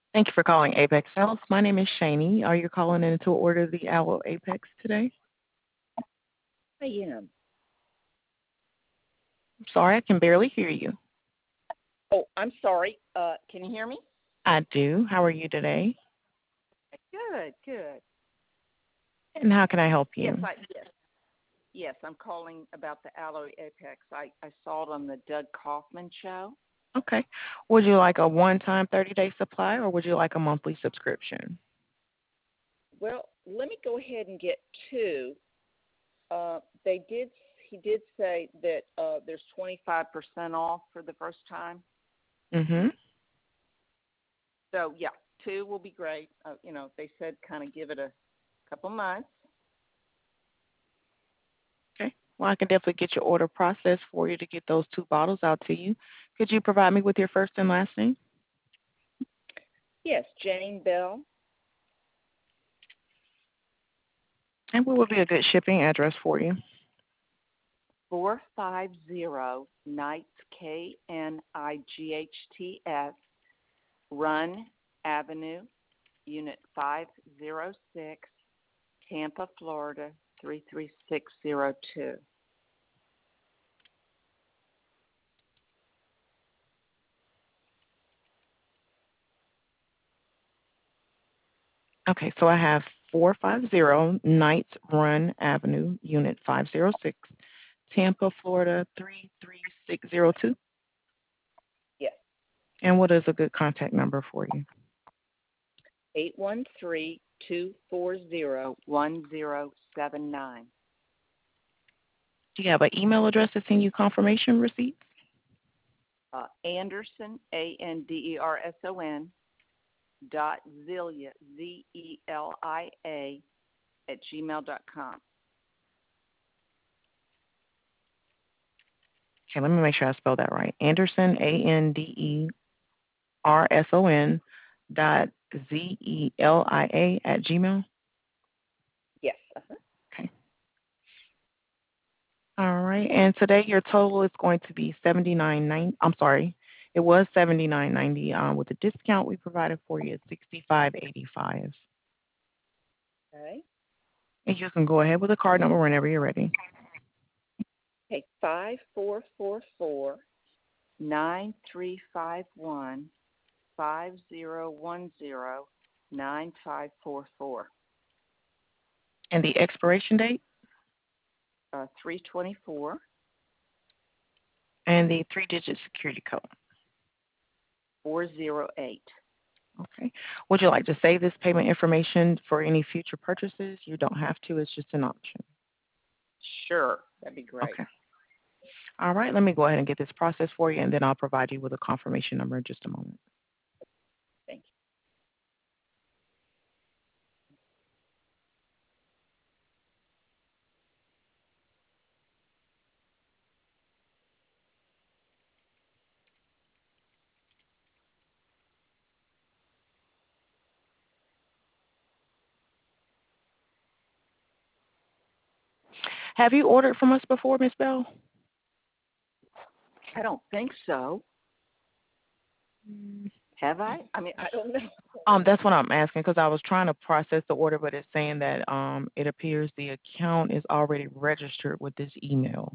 Thank you for calling Apex Health. My name is Shani. Are you calling in to order the Aloe Apex today? I am. I'm sorry, I can barely hear you. Oh, I'm sorry. Can you hear me? I do. How are you today? Good, good. And how can I help Yes, you? yes. I'm calling about the Aloe Apex. I saw it on the Doug Kaufman show. Okay. Would you like a one-time 30-day supply or would you like a monthly subscription? Well, let me go ahead and get two. They did. He did say that there's 25% off for the first time. Mm-hmm. So yeah, two will be great. They said kind of give it a couple months. Okay. Well, I can definitely get your order processed for you to get those two bottles out to you. Could you provide me with your first and last name? Yes, Jane Bell, And what would be a good shipping address for you? 450 Knights, Knights, Run Avenue, Unit 506, Tampa, Florida 33602. Okay, so I have 450 Knights Run Avenue, Unit 506, Tampa, Florida 33602. Yes, And what is a good contact number for you? 813-240-1079. Do you have an email address to send you confirmation receipts? Anderson, Anderson, dot Zelia, Zelia, at gmail.com. Okay, let me make sure I spell that right. Anderson, Anderson dot Zelia at Gmail. Yes. Okay. All right. And today your total is going to be 79.9. I'm sorry. It was 79.90. With the discount we provided for you, it's 65.85. Okay. And you can go ahead with the card number whenever you're ready. Okay, 5444-9351-5010-9544. And the expiration date 324. and the three-digit security code. 408. Okay. Would you like to save this payment information for any future purchases? You don't have to. It's just an option. Sure, that'd be great. Okay. All right. Let me go ahead and get this process for you, and then I'll provide you with a confirmation number in just a moment. Thank Have you ordered from us before, Miss Bell? you. I don't think so. Have I? I mean, I don't know. That's what I'm asking because I was trying to process the order, but it's saying that it appears the account is already registered with this email.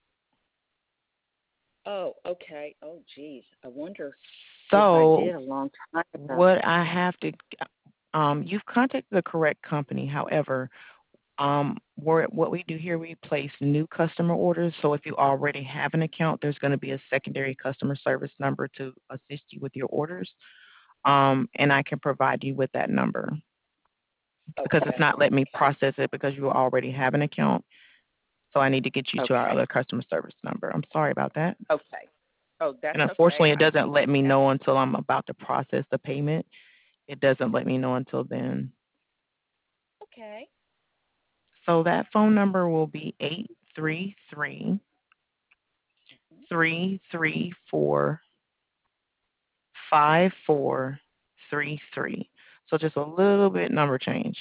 Oh, okay. Oh, geez. I wonder if I So did a long time ago. what I have to, you've contacted the correct company. However, what we do here, we place new customer orders. So if you already have an account, there's going to be a secondary customer service number to assist you with your orders. And I can provide you with that number because it's Okay. not letting me process it because you already have an account. So I need to get you to our Okay. other customer service number. I'm sorry about that. Okay. Oh, And that's okay. unfortunately, it doesn't let me know until I'm about to process the payment. It doesn't let me know until then. Okay. So that phone number will be 833 334 5433. So just a little bit number change.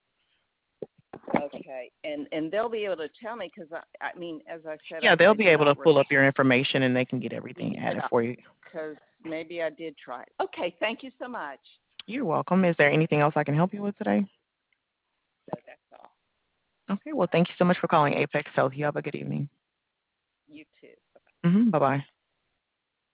Okay. And they'll be able to tell me because I mean, as I said, Yeah, they'll I be do able to not pull up your information and they can get everything added yeah, for you. because maybe I did try it. Okay. Thank you so much. You're welcome. Is there anything else I can help you with today? So that's all. Okay. Well, thank you so much for calling Apex Health. You have a good evening. You too. Bye bye.